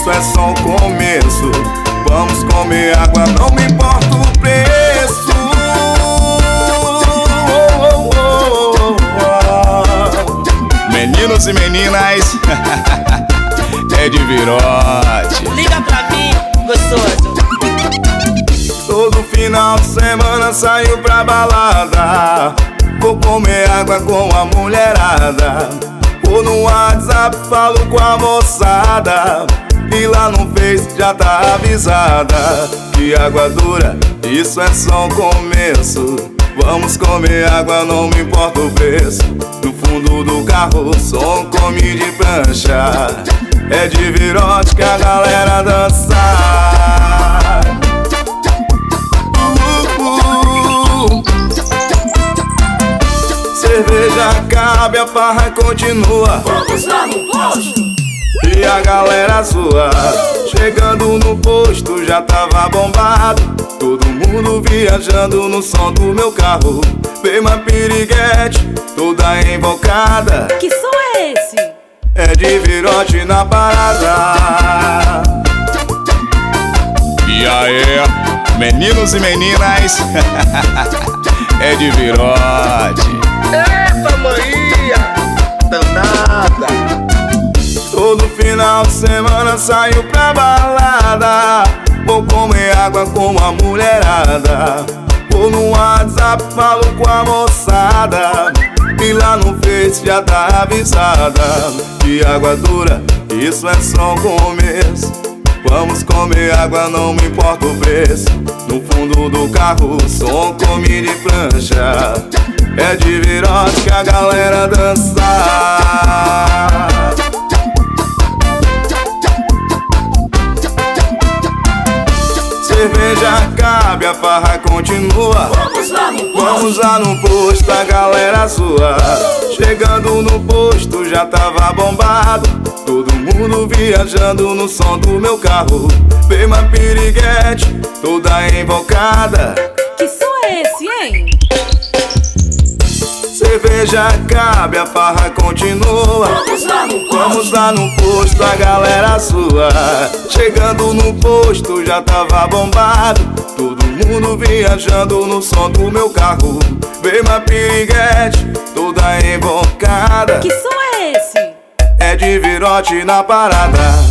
isso é só o começo. Vamos comer água, não me importa o preço. Meninos e meninas, é de virote. Liga pra mim, gostoso. Todo final de semana saio pra balada. Vou comer água com a mulherada. Ou no WhatsApp falo com a moçada. E lá no Face já tá avisada que água dura, isso é só o começo. Vamos comer água, não me importa o preço. No fundo do carro, som come de prancha. É de virote que a galera dança. Cerveja cabe, a farra continua. Vamos lá no posto. E a galera sua, chegando no posto já tava bombado. Todo mundo viajando no som do meu carro. Vem uma piriguete, toda invocada. Que som é esse? É de virote na parada. E aí, meninos e meninas, é de virote. Eita, Maria, danada. Todo final de semana saio pra balada. Vou comer água com a mulherada. Vou no WhatsApp, falo com a moçada. E lá no Face já tá avisada que água dura, isso é só o começo. Vamos comer água, não me importa o preço. No fundo do carro, som come de prancha. É de virote que a galera dança. Cerveja cabe, a farra continua. Vamos lá no Posto, a galera sua. Chegando no posto já tava bombado. Todo mundo viajando no som do meu carro. Vem uma piriguete, toda invocada. Que som é esse, hein? Cerveja cabe, a farra continua. Vamos lá no posto, a galera sua. Chegando no posto já tava bombado. Todo mundo viajando no som do meu carro. Vem uma piriguete, toda invocada. Que som é esse? É de virote na parada.